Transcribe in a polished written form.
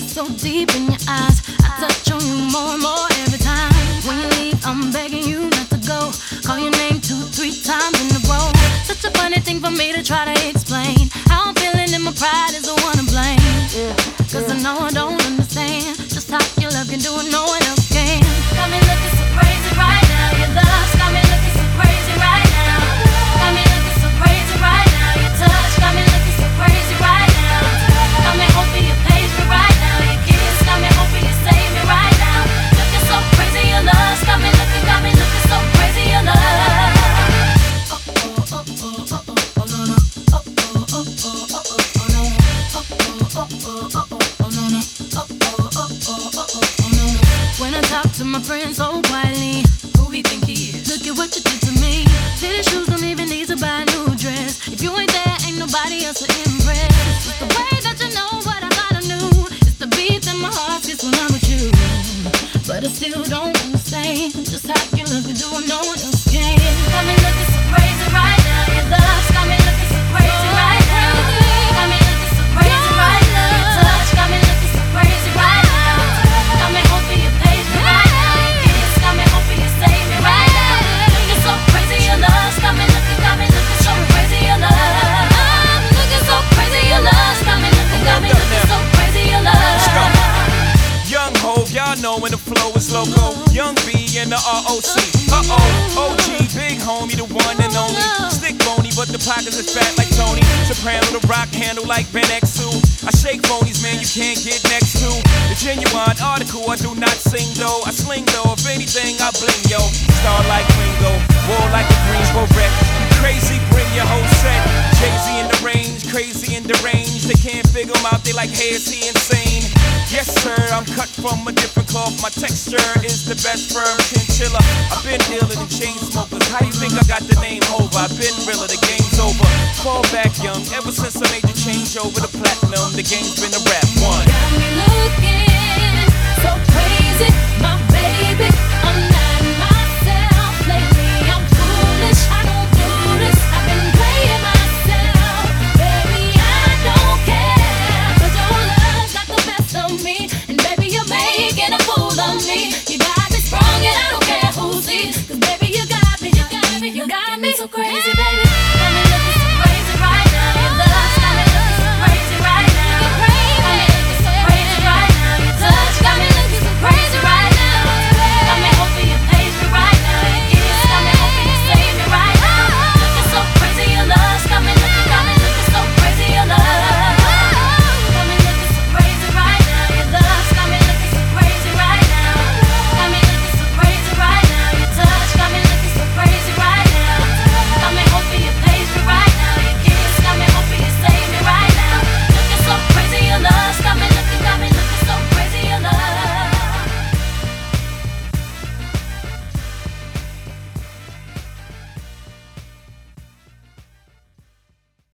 so deep in your eyes. I touch on you more and more every time. When you leave, I'm begging you not to go. Call your name 2-3 times in a row. Such a funny thing for me to try to explain. How I'm feeling and my pride is the one to blame. Cause I know I don't understand just how your love can do it, no one else can. Got me looking so crazy right now. Your love's got me looking so crazy right now. Got me looking so crazy right now. Your touch got me looking so crazy right now. Got me hoping you page me right now. Your kiss got me hoping you save me right now. Looking so crazy, your love's got me looking so crazy, your love. When I talk to my friends so quietly, who he think he is? Look at what you did to me. Fitted shoes don't even need to buy a new dress. If you ain't there, ain't nobody else to impress. It's the way that you know what I thought I knew. It's the beat that my heart gets when I'm with you. But I still don't understand just how you look and do what no one else can. Got me looking so crazy right now. Your love's got me looking so crazy right now. Got me looking so crazy right now. Your touch got me looking so crazy right now. Got me hoping you page me right now. Your kiss got me hoping you save me right now. Looking so crazy, your love's got me looking so crazy, your love. I'm looking so crazy, your love's got me looking so crazy, your love. Young Hov, y'all know when the flow is loco. Young B and the ROC. OG, big homie, the one and only. Stick bony, but the pockets is fat like Tony. Soprano, the rock handle like Ben X2. I shake phonies, man, you can't get next to. The genuine article, I do not sing though. I sling though, if anything, I bling yo. Star like Ringo, war like a Greensboro wreck. Crazy, bring your whole set. Jay-Z in the range, crazy in the range. They can't figure him out, they like, hey, is he insane? Yes, sir, I'm cut from a different cloth. My texture is the best firm chinchilla. I've been dealing in chain smokers. How you think I got the name over? I've been realer, the game's over. Fall back young, ever since I made the change over to platinum. The game's been a rap one. Got me looking